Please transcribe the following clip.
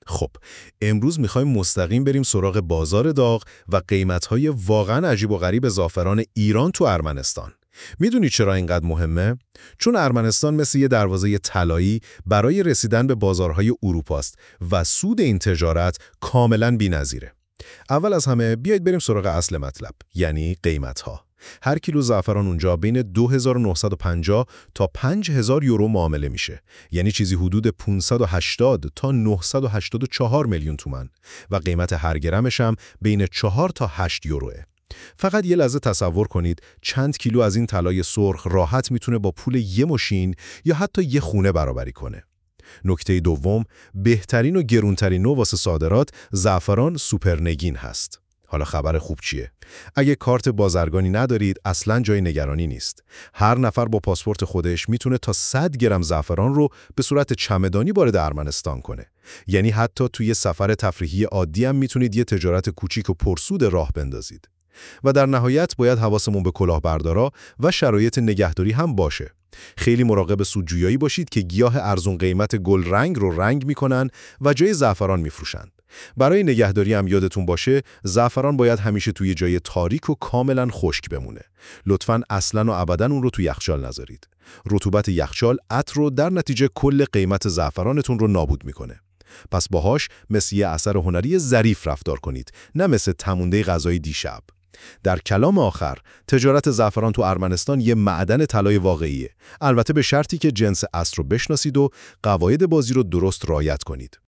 خب، امروز میخوایم مستقیم بریم سراغ بازار داغ و قیمت‌های واقعاً عجیب و غریب زعفران ایران تو ارمنستان. میدونی چرا اینقدر مهمه؟ چون ارمنستان مثل یه دروازه طلایی برای رسیدن به بازارهای اروپاست و سود این تجارت کاملاً بی‌نظیره. اول از همه بیایید بریم سراغ اصل مطلب، یعنی قیمت‌ها. هر کیلو زعفران اونجا بین 2950 تا 5000 یورو معامله میشه، یعنی چیزی حدود 580 تا 984 میلیون تومان و قیمت هر گرمش هم بین 4 تا 8 یوروه. فقط یه لحظه تصور کنید چند کیلو از این طلای سرخ راحت میتونه با پول یه ماشین یا حتی یه خونه برابری کنه. نکته دوم، بهترین و گرونترین نوع واسه صادرات زعفران سوپرنگین هست. حالا خبر خوب چیه؟ اگه کارت بازرگانی ندارید اصلاً جای نگرانی نیست. هر نفر با پاسپورت خودش میتونه تا 100 گرم زعفران رو به صورت چمدانی وارد ارمنستان کنه. یعنی حتی توی سفر تفریحی عادی هم میتونید یه تجارت کوچیک و پرسود راه بندازید. و در نهایت باید حواسمون به کلاهبردارا و شرایط نگهداری هم باشه. خیلی مراقب سودجویی باشید که گیاه ارزون قیمت گل رنگ رو رنگ میکنن و جای زعفران میفروشن. برای نگهداری هم یادتون باشه زعفران باید همیشه توی جای تاریک و کاملا خشک بمونه. لطفاً اصلاً و ابداً اون رو توی یخچال نذارید. رطوبت یخچال عطر رو در نتیجه کل قیمت زعفرانتون رو نابود میکنه. پس باهاش مثل یه اثر هنری ظریف رفتار کنید، نه مثل تمونده غذای دیشب. در کلام آخر، تجارت زعفران تو ارمنستان یه معدن طلای واقعیه، البته به شرطی که جنس اصل رو بشناسید و قواعد بازی رو درست رعایت کنید.